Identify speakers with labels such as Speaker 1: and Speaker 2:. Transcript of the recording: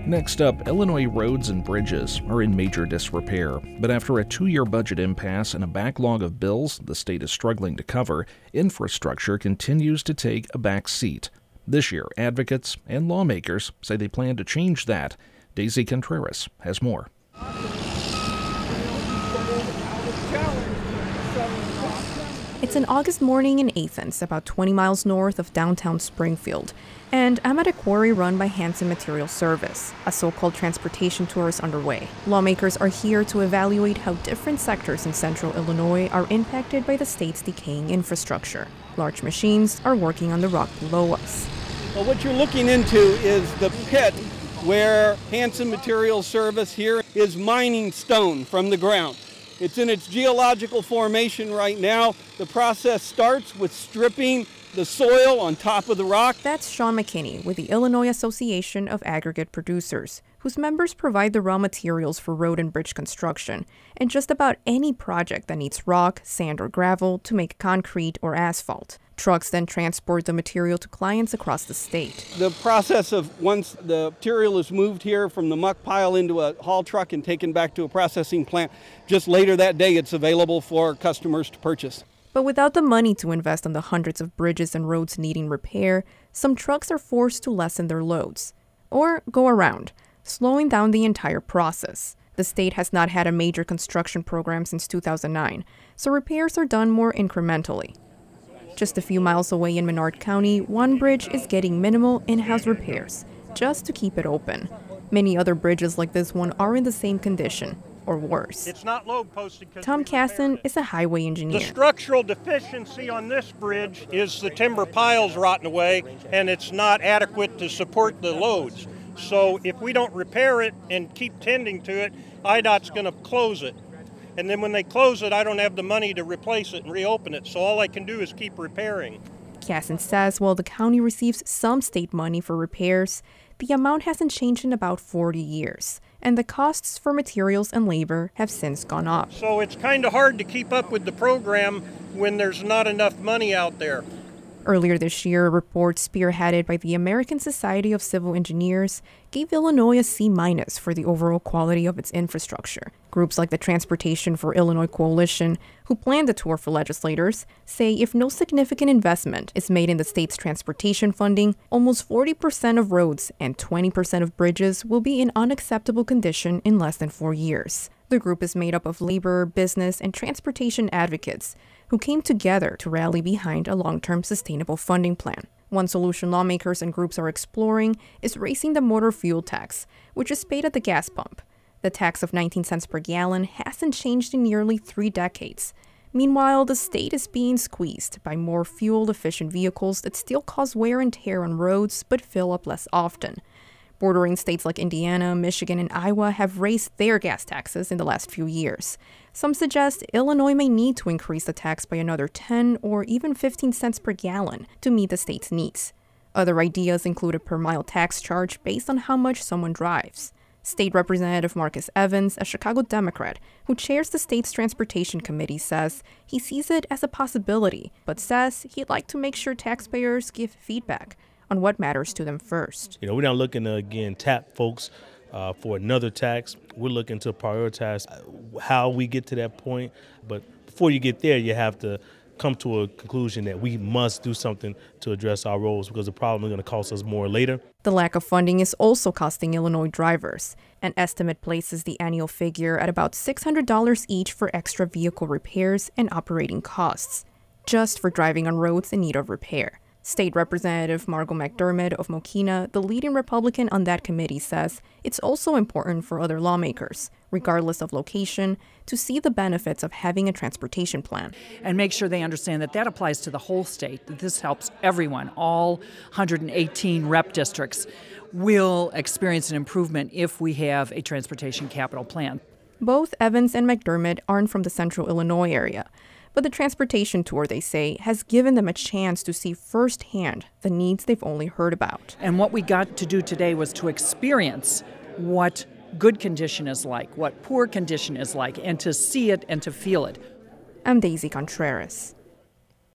Speaker 1: Next up, Illinois roads and bridges are in major disrepair, but after a 2-year budget impasse and a backlog of bills the state is struggling to cover, infrastructure continues to take a back seat. This year, advocates and lawmakers say they plan to change that. Daisy Contreras has more.
Speaker 2: It's an August morning in Athens, about 20 miles north of downtown Springfield, and I'm at a quarry run by Hanson Material Service. A so-called transportation tour is underway. Lawmakers are here to evaluate how different sectors in central Illinois are impacted by the state's decaying infrastructure. Large machines are working on the rock below us.
Speaker 3: Well, what you're looking into is the pit where Hanson Material Service here is mining stone from the ground. It's in its geological formation right now. The process starts with stripping the soil on top of the rock.
Speaker 2: That's Sean McKinney with the Illinois Association of Aggregate Producers, whose members provide the raw materials for road and bridge construction, and just about any project that needs rock, sand, or gravel to make concrete or asphalt. Trucks then transport the material to clients across the state.
Speaker 3: The process of once the material is moved here from the muck pile into a haul truck and taken back to a processing plant, just later that day it's available for customers to purchase.
Speaker 2: But without the money to invest on the hundreds of bridges and roads needing repair, some trucks are forced to lessen their loads or go around, slowing down the entire process. The state has not had a major construction program since 2009, so repairs are done more incrementally. Just a few miles away in Menard County, one bridge is getting minimal in-house repairs, just to keep it open. Many other bridges like this one are in the same condition, or worse.
Speaker 4: It's not load posted.
Speaker 2: Tom Casson is a highway engineer.
Speaker 4: The structural deficiency on this bridge is the timber piles rotting away, and it's not adequate to support the loads. So if we don't repair it and keep tending to it, IDOT's going to close it. And then when they close it, I don't have the money to replace it and reopen it. So all I can do is keep repairing.
Speaker 2: Casson says while the county receives some state money for repairs, the amount hasn't changed in about 40 years. And the costs for materials and labor have since gone up.
Speaker 4: So it's kind of hard to keep up with the program when there's not enough money out there.
Speaker 2: Earlier this year, a report spearheaded by the American Society of Civil Engineers gave Illinois a C- for the overall quality of its infrastructure. Groups like the Transportation for Illinois Coalition, who planned the tour for legislators, say if no significant investment is made in the state's transportation funding, almost 40% of roads and 20% of bridges will be in unacceptable condition in less than 4 years. The group is made up of labor, business, and transportation advocates who came together to rally behind a long-term sustainable funding plan. One solution lawmakers and groups are exploring is raising the motor fuel tax, which is paid at the gas pump. The tax of 19 cents per gallon hasn't changed in nearly 3 decades. Meanwhile, the state is being squeezed by more fuel-efficient vehicles that still cause wear and tear on roads but fill up less often. Bordering states like Indiana, Michigan, and Iowa have raised their gas taxes in the last few years. Some suggest Illinois may need to increase the tax by another 10 or even 15 cents per gallon to meet the state's needs. Other ideas include a per-mile tax charge based on how much someone drives. State Representative Marcus Evans, a Chicago Democrat who chairs the state's transportation committee, says he sees it as a possibility, but says he'd like to make sure taxpayers give feedback on what matters to them first.
Speaker 5: We're not looking to, again, tap folks for another tax. We're looking to prioritize how we get to that point. But before you get there, you have to come to a conclusion that we must do something to address our roads because the problem is going to cost us more later.
Speaker 2: The lack of funding is also costing Illinois drivers. An estimate places the annual figure at about $600 each for extra vehicle repairs and operating costs, just for driving on roads in need of repair. State Representative Margo McDermott of Mokena, the leading Republican on that committee, says it's also important for other lawmakers, regardless of location, to see the benefits of having a transportation plan.
Speaker 6: And make sure they understand that that applies to the whole state, that this helps everyone. All 118 rep districts will experience an improvement if we have a transportation capital plan.
Speaker 2: Both Evans and McDermott aren't from the central Illinois area. But the transportation tour, they say, has given them a chance to see firsthand the needs they've only heard about.
Speaker 6: And what we got to do today was to experience what good condition is like, what poor condition is like, and to see it and to feel it.
Speaker 2: I'm Daisy Contreras.